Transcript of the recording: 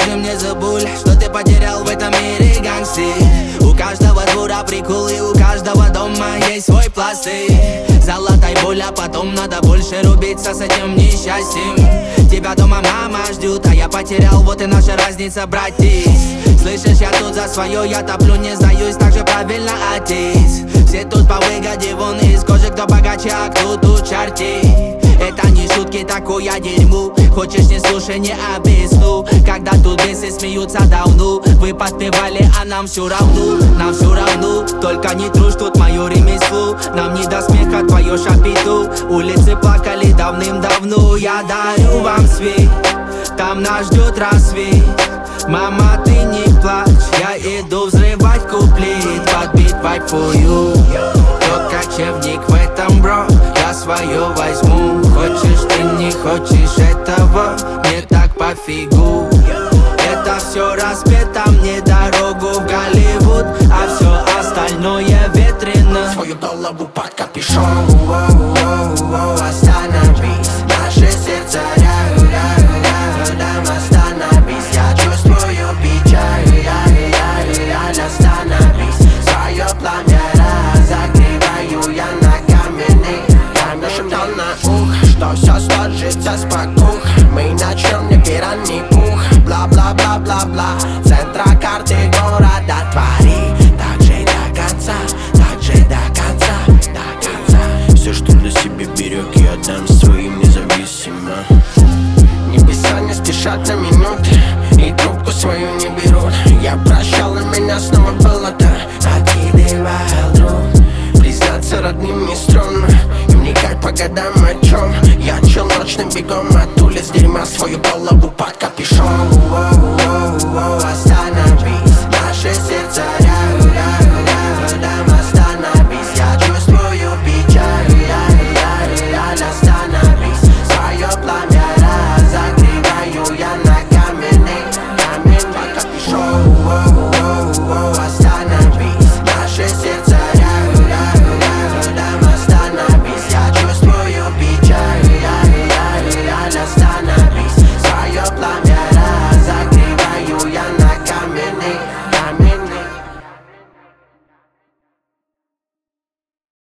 Скажи мне, забуль, что ты потерял в этом мире, гангстер. У каждого двора прикол и у каждого дома есть свой пластырь. Золотай боль, а потом надо больше рубиться с этим несчастьем. Тебя дома мама ждет, а я потерял, вот и наша разница, братец. Слышишь, я тут за свое, я топлю, не сдаюсь, так же правильно, отец. Все тут по выгоде, вон из кожи, кто богаче, а кто тут черти. Это не шутки, такое дерьмо. Хочешь, не слушай, не объясню. Когда тут бесы смеются давно, вы подпевали, а нам все равно. Нам все равно, только не трушь тут мое ремесло. Нам не до смеха твое шапито. Улицы плакали давным-давно. Я дарю вам свет, там нас ждет рассвет. Мама, ты не плачь, я иду взрывать куплет. Подбить vibe for you. Кто кочевник в этом, бро, я свое возьму. Хочешь ты, не хочешь этого, мне так пофигу. Это все распето, мне дорогу в Голливуд, а все остальное ветрено. Свою голову под капюшон. Остановись, наше сердце рядом, остановись. Я чувствую печаль, остановись. Свое пламя разогреваю я на каменный. Я нашептал на ухо, что все сложится с покух. Мы начнем, не пираньи пух. Бла-бла-бла-бла-бла. Центра карты города твори. Так же до конца, так же до конца, до конца. Все, что для себя берег, я отдам своим независимо. Небеса не спешат на минуты, и трубку свою не берут. Я прощал, и меня снова было-то откидывал друг. Признаться родным не стрёмно, им не как по годам о чем. Я чел ночным бегом от улиц дерьма, свою голову под капюшон. Остановись, наше сердце